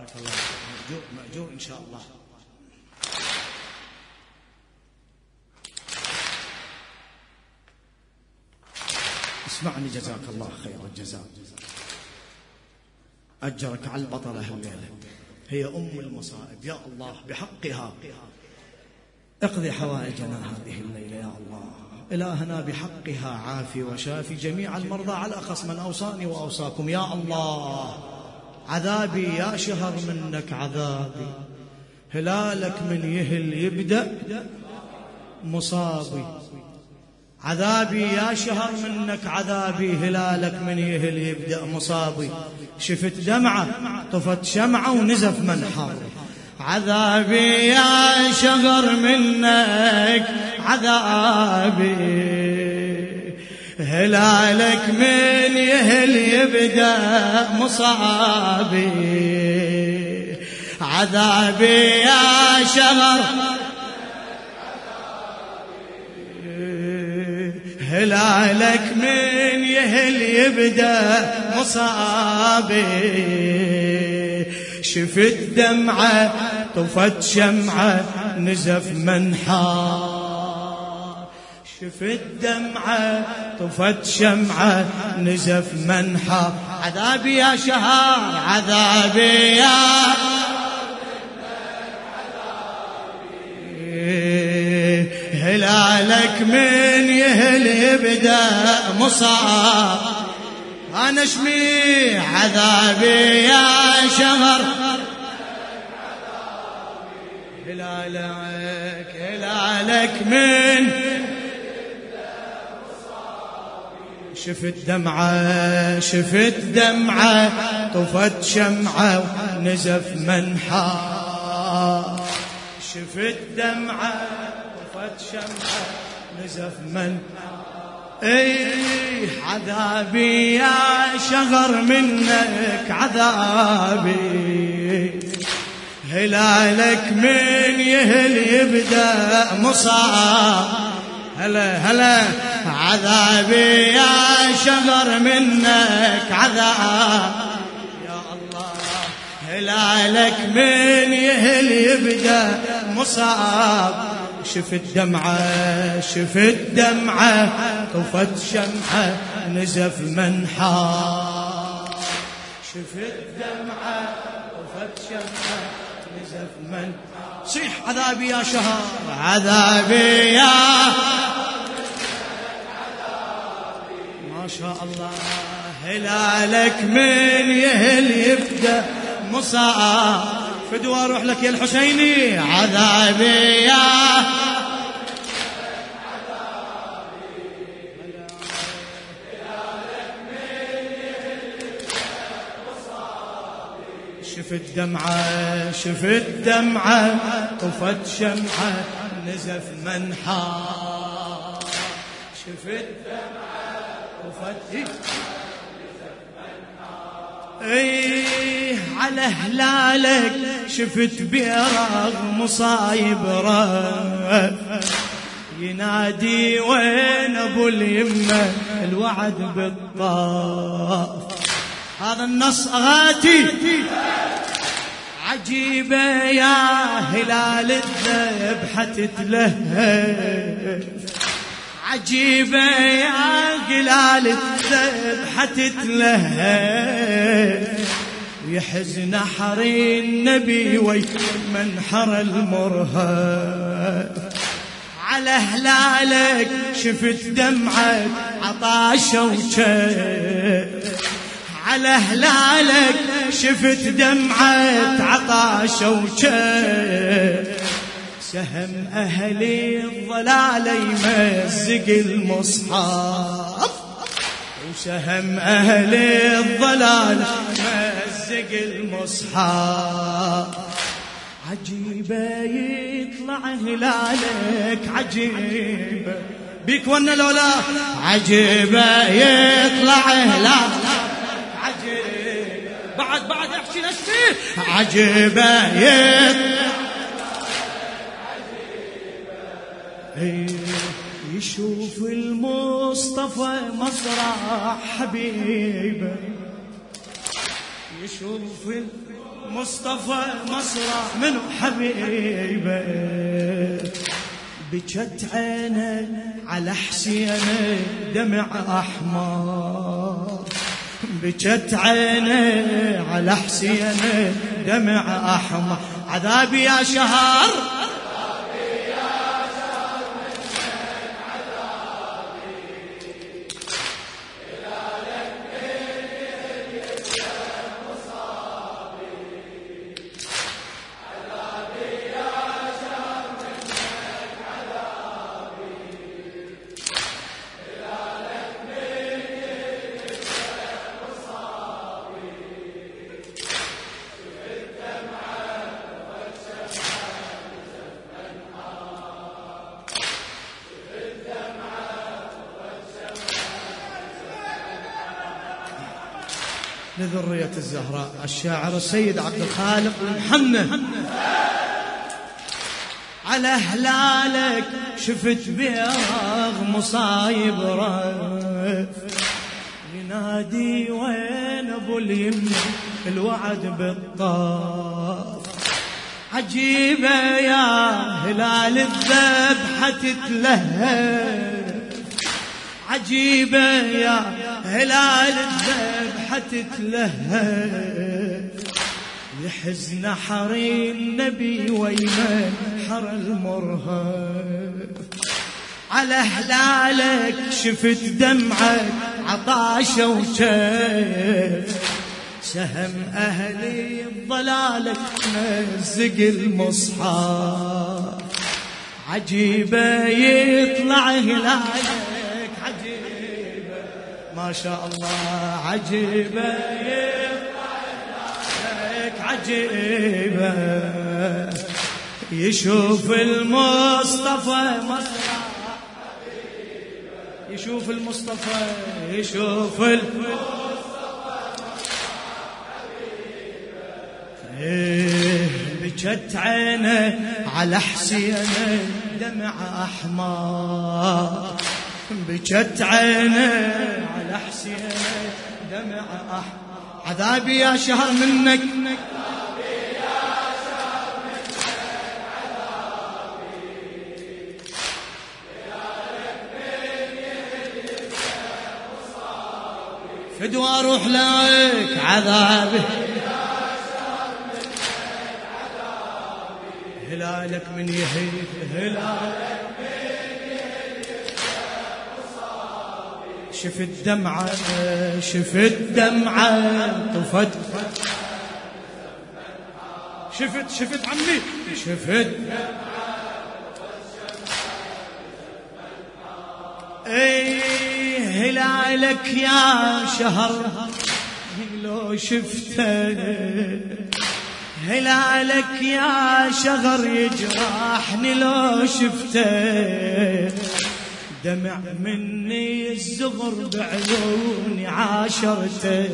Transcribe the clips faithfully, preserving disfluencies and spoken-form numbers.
جزاك الله مأجور مأجور إن شاء الله. اسمعني جزاك الله خير الجزاء، أجرك على البطلة الليلة، هي أم المصائب يا الله، بحقها اقضي حوائجنا هذه الليلة يا الله. إلهنا بحقها عافي وشافي جميع المرضى، على أخص من أوصاني وأوصاكم يا الله. عذابي يا شهر منك عذابي، هلالك من يهل يبدأ مصابي. عذابي يا شهر منك عذابي، هلالك من يهل يبدأ مصابي. شفت دمعة طفت شمعة ونزف منحر، عذابي يا شهر منك عذابي، هلالك من يهل يبدأ مصابي. عذابي يا شهر هلالك من يهل يبدأ مصابي. شفت دمعة طفت شمعة نزف منحار، شفت دمعة طفت شمعة نزف منحار. عذابي يا شهر عذابي يا هلالك من يهل يبدأ مصاب. أنا اشمي عذابي يا شهر، هلالك هلالك من شفت دمعة شفت دمعة طفت شمعة ونزف منحار. شفت دمعة طفت شمعة نزف منحار. ايه عذابي يا شهر منك عذابي، هلالك من يهل يبدأ مصاب. هلا هلا عذابي يا شهر منك عذاب يا الله، هلالك من يهل يبدأ مصاب. شفت دمعة شفت دمعة طفت شمعة نزف منحار. شفت دمعة طفت شمعة نزف منحار. صيح عذابي يا شهر عذابي يا ما شاء الله، هلالك من يهل يبدأ مصاب. فدوى اروح لك يا الحسيني عذابي يا شفت دمعة شفت دمعة طفت شمعة نزف منحار. شفت دمعة طفت ايه على هلالك شفت بيرغ مصايب رغ ينادي وين ابو اليمه الوعد بالطاف. هذا النص اغاتي عجيبه يا هلال الذبحه تتلهف، عجيبة يا هلال الذبحة تتلهف. ويحز نحر النبي ومنحر المرهف. على هلالك شفت دمعة عطاشة وشف، على هلالك شفت دمعة عطاشة وشف. سهم أهل الضلال يمزق المصحف، وسهم أهل الضلال يمزق المصحف. عجيبة يطلع هلالك عجيبة بيك ونا لولا، عجيبة يطلع هلالك عجيبة. بعد بعد احكي نشفي عجيبة يطلع يشوف المصطفى مسرح حبيبه، يشوف مصطفى مصرع منو حبيبه بجت عينه على حسينه دمع أحمر بجت عينه على حسينه دمع أحمر عذابي يا شهر لذرية الزهراء الشاعر السيد عبد الخالق المحنة على هلالك شفت بياغ مصايب رف ينادي وين ابو اليمن الوعد بالطاف عجيبة يا هلال الذبحة تتلهب عجيبة يا هلال الذبحة تتلهب يحزن حري النبي ويمن حر المرهب على هلالك شفت دمعك عطاشة وشيف سهم أهلي بضلالك مزق المصحف عجيبة يطلع هلالك عجيبة ما شاء الله عجيبة يطلع هلالك عجيبة يشوف المصطفى مصرع يشوف المصطفى يشوف المصطفى إيه بجت عينه على حسينه دمع أحمر بجت عينه على حسينه دمع أحمر عذابي يا شهر منك فدوى اروح لك عذابي هلالك من يهيب هلالك من يهيب شفت دمعة شفت دمعة طفت شفت شفت عمي شفت اي هلالك يا شهر لو شفته هلالك يا شهر يجرحني لو شفته دمع مني الزغر بعيوني عاشرته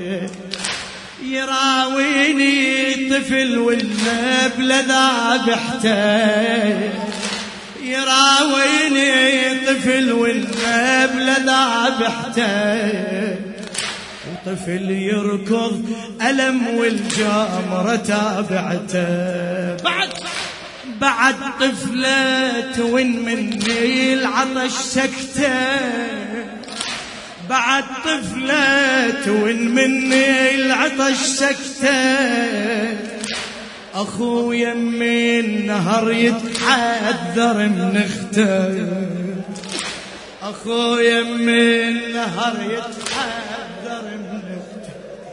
يراويني طفل والنبل ذابحته يراويني طفل والنبل ذابحته وطفل يركض ألم والجمرة تابعته بعد بعد طفلة وين مني العطش سكته بعد طفلة وين مني العطش سكته أخويا من النهر يتحذر من اخته أخويا من النهر يتحذر من اخته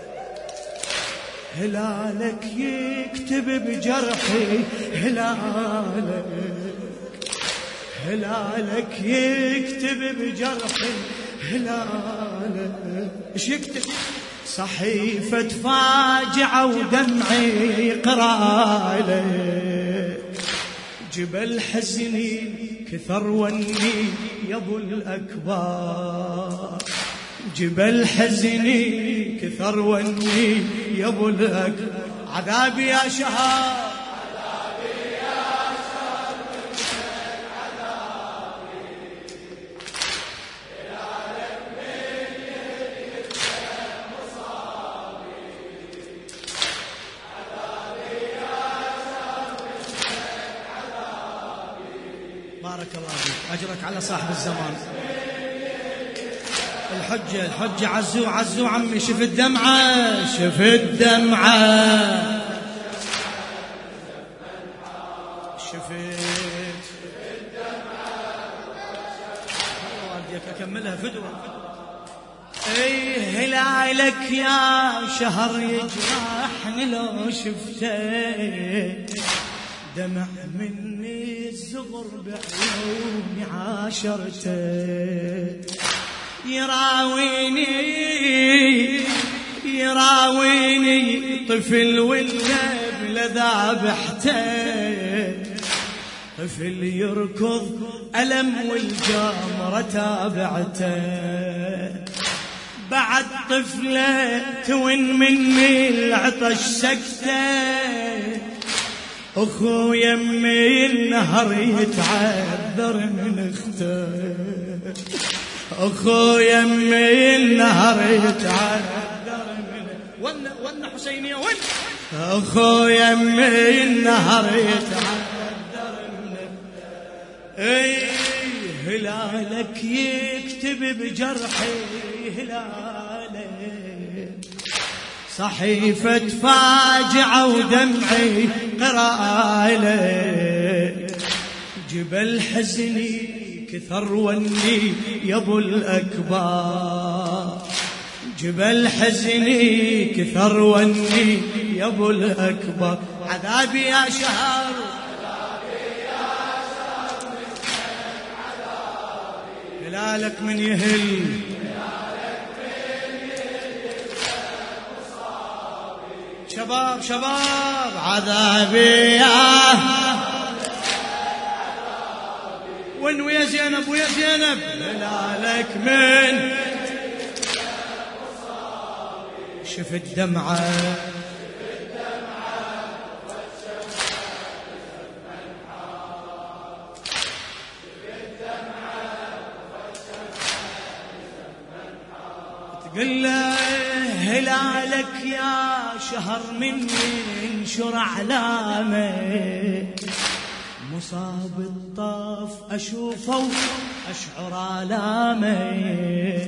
هلالك يكتب بجرحي هلالك هلالك يكتب بجرحي هلالك ايش يكتب صحيفة فاجعة ودمعي قرالك جبل حزني كثر وني يا ابو الأكبر جبل حزني كثر وني يا ابو الأكبر عذابي يا شهر بارك الله فيك، أجرك على صاحب الزمان. الحجة الحجة عزو عزو عمي، شف الدمعة شف الدمعة شفت والديك أكملها فدوة. اي هلالك يا شهر يجرحني لو شفته، دمع مني الزغر بعيوني عاشرته، يراويني يراويني طفل واللب لذابحته، طفل يركض ألم والجمرة تابعته، بعد طفلة توين مني العطش سكته، أخو يمي النهر يتعذر من اخته، أخو يمي النهر يتعذر من ون ون حسينية ون، أخو يمي النهر يتعذر من اي هلالك يكتب بجرحي هلالك، صحيفة فاجعة ودمعي قراءة، جبل حزني كثر وني يا ابو الأكبر، جبل حزني كثر وني يا ابو الأكبر، عذابي يا شهر هلالك من يهل، شباب شباب عذابي يا وين ويا زينب ويا زينب، هلالك من شف الدمعة تقول له هلالك يا شهر مني انشر علامه، مصاب الطاف أشوفه أشعر آلامه،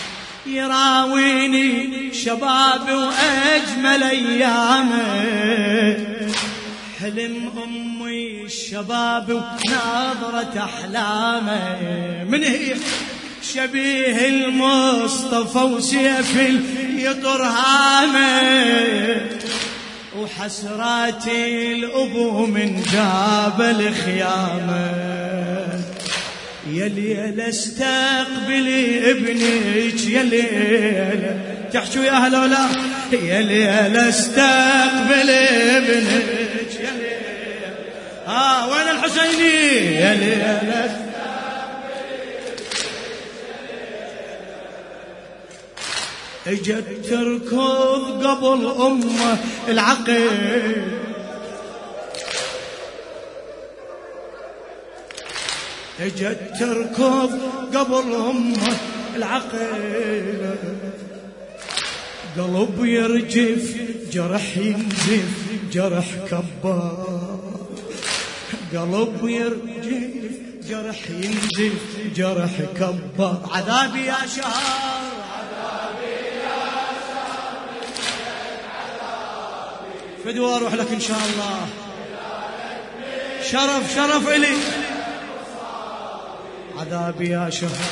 يراويني شباب وأجمل أيامه، حلم أمي الشباب وناظرة أحلامه، من هي شبيه المصطفى وسيف يطر هامه، وحسراتي الأبو من جابل خيامه، يا ليل استقبلي ابنك يا ليل، تحشوا يا أهل ولا يا ليل استقبلي ابنك يا ليل، ها وين الحسيني يا ليل اجت تركض قبل امه العقل، اجت تركض قبل امه العقل، قلب يرجف جرح ينزف جرح كبار، قلب يرجف جرح ينزف جرح كبار، عذابي يا شهر فدوى أروح لك إن شاء الله، شرف شرف إلي، عذابي يا شهر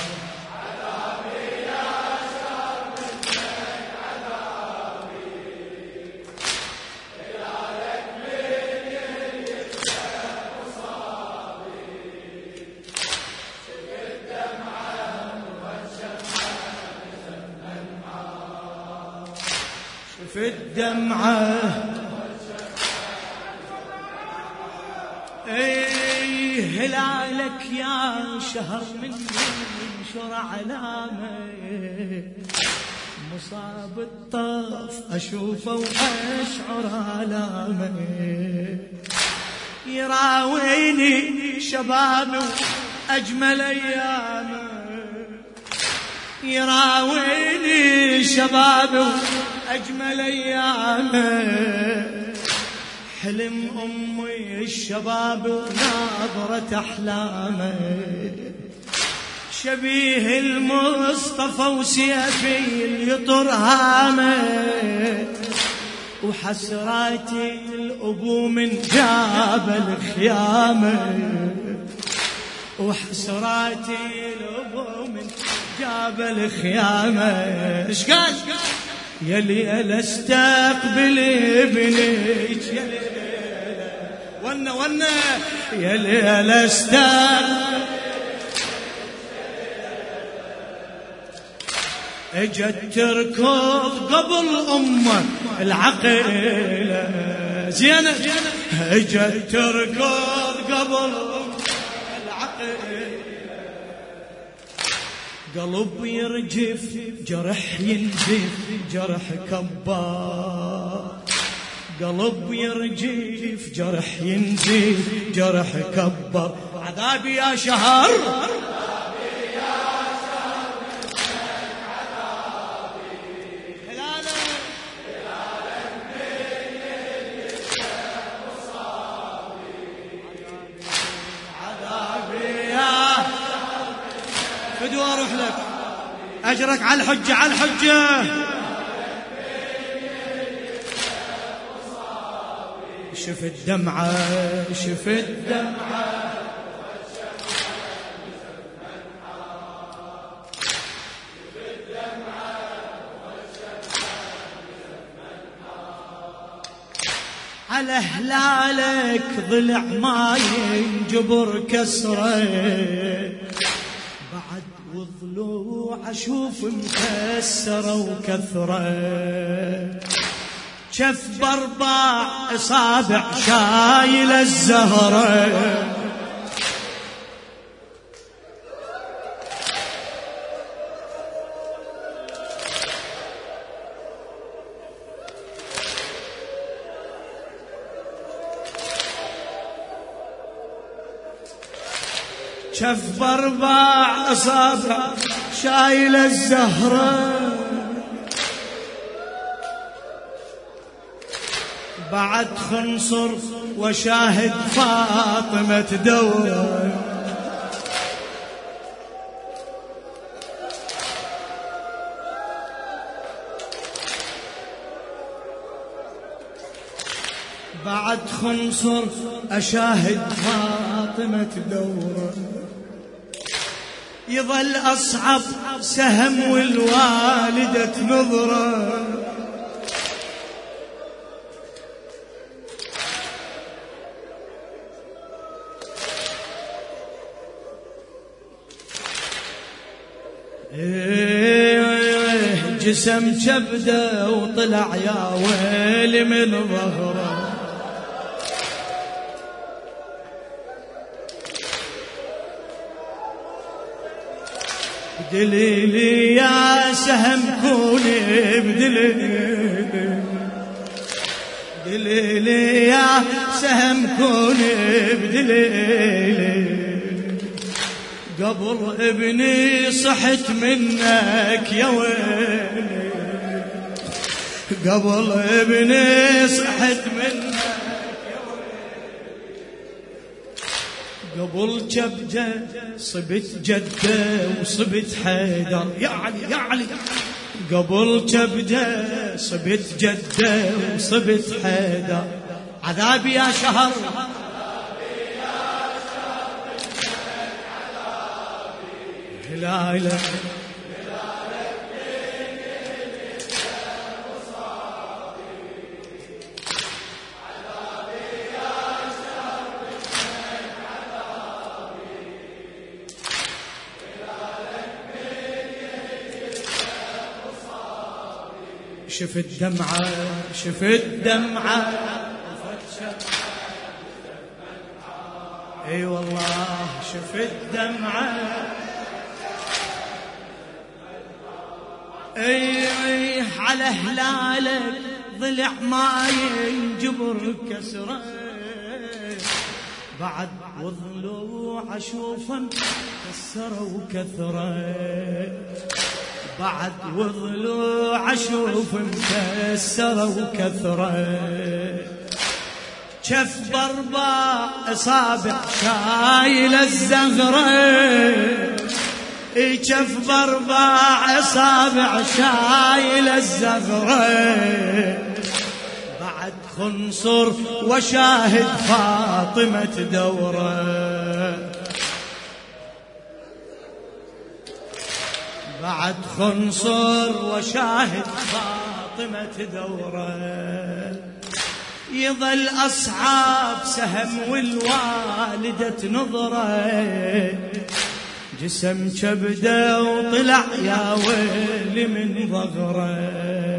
في الدمعة اي هلالك يا شهر من ينشر علامه، مصاب الطاف اشوفه واشعر آلامه، يراويني شباب اجمل ايامه، يراويني شباب اجمل ايامه، حلم أمي الشباب وناظرة أحلامه، شبيه المصطفى وسيفي اليطر هامه، وحسراتي الأبو من جاب الخيامة، وحسراتي الأبو من جاب الخيامة. ايش قال؟ يا ليلى استقبل ابنك، يا ليلى ونا ونا، يا ليلى استقبل، اجت تركض قبل امك العقيله زينه، اجت تركض قبل امك العقيله، قلب يرجف جرح ينزف جرح كبار، قلب يرجف جرح ينزف جرح كبر. عذابي يا شهر، فدوا اروح لك اجرك على الحجه على الحجه. شفت دمعه شفت دمعه، على هلالك ضلع ما ينجبر كسره، بعد وضلوع اشوف مكسره وكثره، شف باربع اصابع شايل الزهره، شف باربع اصابع شايل الزهره، بعد خنصر وشاهد فاطمه تدور، بعد خنصر اشاهد فاطمه تدور، يظل أصعب سهم والوالدة نظرة، إيه جسم كبده وطلع يا ويلي من ظهره، بدليلي يا سهم كوني بدليلي، بدليلي يا سهم كوني بدليلي، قبل ابني صحت منك يا ويلي، قبل ابني صحت منك يا ويلي، قبل جبجة صبت جدة وصبت حيدر يا علي يا علي، قبل جبجة صبت جدة وصبت حيدر. عذابي يا شهر، هلالك شفت دمعة شفت دمعة، اي والله شفت دمعة، اي اي على هلالك ضلع ما ينجبر كسره، بعد وضلوع اشوفه كسره وكثره، بعد وضلوع اشوف مكسره وكثره، جف باربع اصابع شايل الزغرة، جف باربع اصابع شايل الزغرة، بعد خنصر وشاهد فاطمة دوره، بعد خنصر وشاهد فاطمة دوره، يظل أصحاب سهم والوالدة نظره، جسم كبده وطلع يا ويلي من ظهره،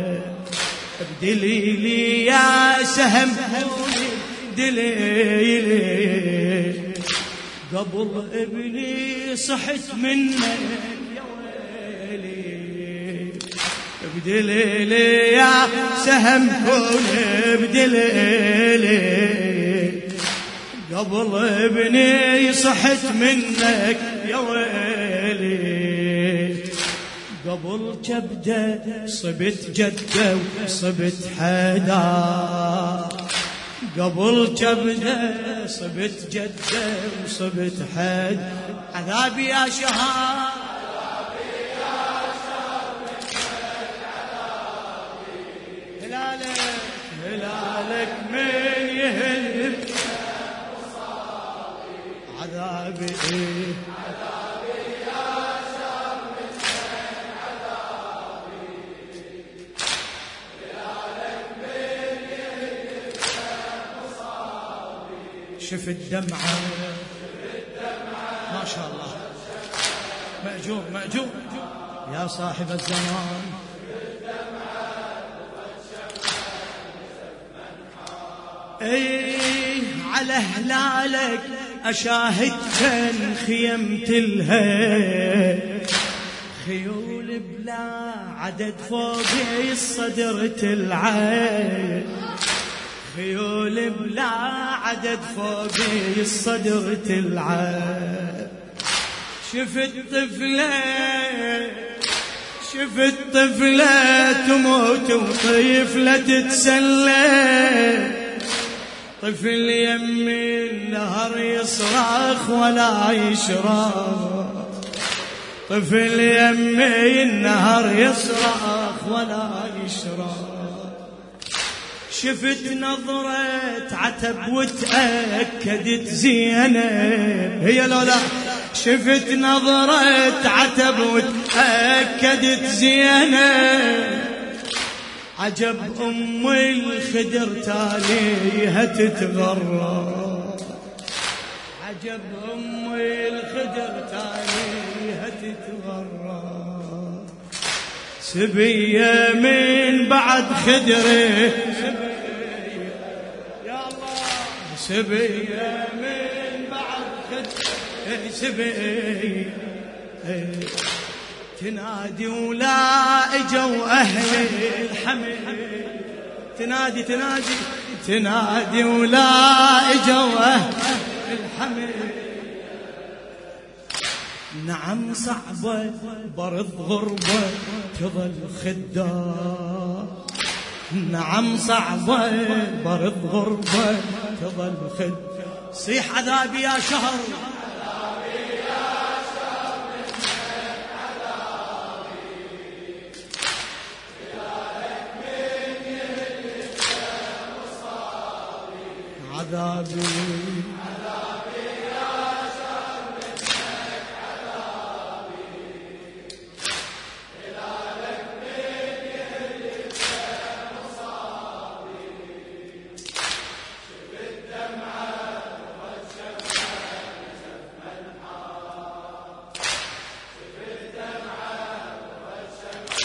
ابدلي لي يا سهم ابدلي لي، قبل ابني صحت منك يا ويلي، ابدلي لي يا سهم ابدلي لي، قبل ابني صحت منك يا ويلي، قبل كبده صبت جده وصبت حدا، قبل كبده صبت جده وصبت حدا، عذابي يا شهر هلالك هلالك من يهلب عذابي عذابي يا شر من عذابي، هلالك من يهلب مصابي، شفت دمعة ما شاء الله، مأجور مأجور يا صاحب الزمان، اي على هلالك اشاهد كان خيمت لها، خيول بلا عدد فوقي الصدر تلعب، خيول بلا عدد فوقي الصدر تلعب، شفت طفلة شفت طفلة تموت وطفلة تتسلى، طفل يم النهر يصرخ ولا يشرب، طفل يم النهر يصرخ ولا يشرب، شفت نظرة عتب وتأكدت زينب، هي لولا شفت نظرة عتب وتأكدت زينب، عجب أم الخدر تاليها تتغرب، عجب أم الخدر تاليها تتغرب، سبية من بعد خدره، سبية يا الله، سبية من بعد خدره، سبية تنادي ولا اجوا اهل الحمل، تنادي تنادي تنادي ولا اجوا اهل الحمل، نعم صعبة برد غربة تظل خدام، نعم صعبة برد غربة تظل خدام، صيح عذابي يا شهر عذابي عذابي يا شر منك عذابي، هلالك من يهلك مصابي، شفت دمعة وشفت منحى، شفت دمعة وشفت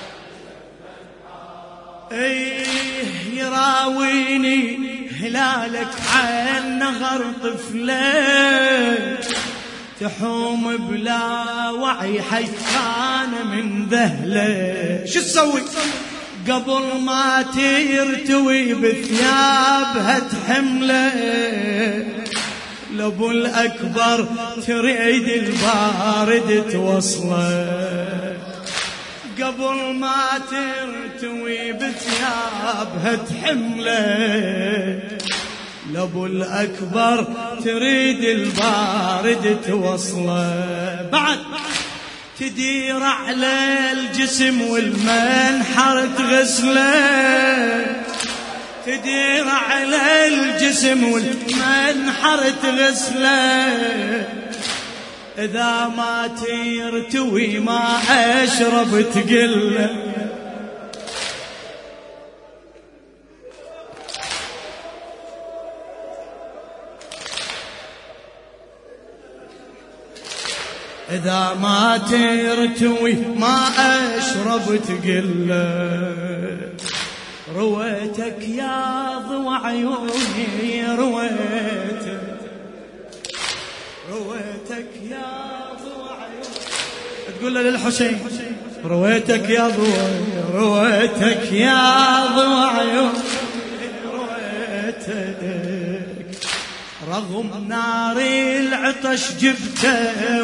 منحى، ايه يراويني هلالك عين نغر طفلين، تحوم بلا وعي حيتان من ذهله، شو تسوي قبل ما ترتوي بثيابها تحمله، لابو الأكبر تريد البارد توصله، قبل ما ترتوي بثيابها تحمله، لابو الأكبر تريد البارد توصله. بعد تدير على الجسم والمنحر تغسله، تدير على الجسم والمنحر تغسله. إذا ما ترتوي ما أشرب تقله. إذا ما ترتوي ما أشرب تقله. رويتك يا ضوى عيوني رويتك، رويتك يا ضوى عيوني. تقول له للحسين رويتك يا ضوى، رويتك يا ضوى عيوني رويتك. رغم نار العطش جبته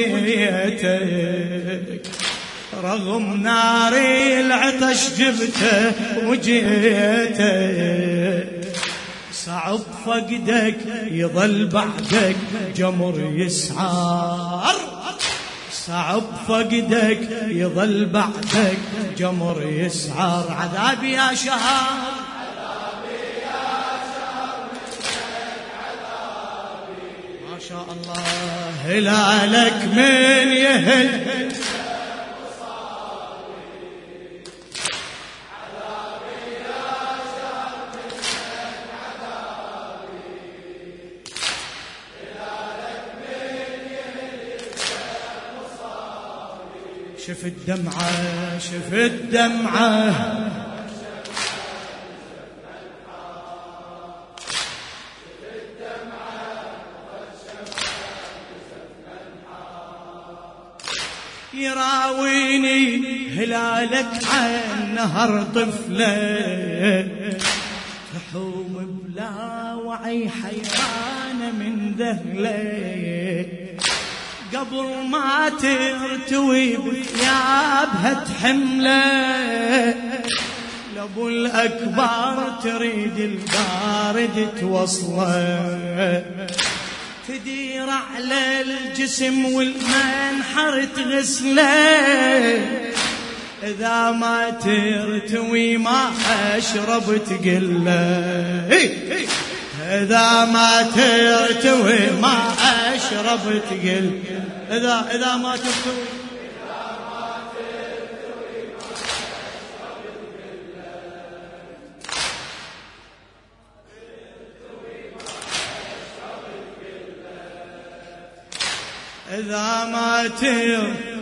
وجيتك، رغم نار العطش جبته وجيتك. صعب فقدك يظل بعدك جمر يسعر، صعب فقدك يظل بعدك جمر يسعر. عذابي يا شهر، ما شاء الله هلالك من يهل شف الدمعة، شف الدمعة يراويني هلالك عن نهر طفله. تحوم بلا وعي حيرانة من ذهله. قبل ما ترتوي بثيابها تحمله. لابو الأكبر تريد البارد توصله. تدير على الجسم والمنحر تغسله. إذا ما ترتوي ما أشرب تقله. إذا ما ترتوي ما أشرب تقل. إذا إذا ما ترتوي إذا ما ترتوي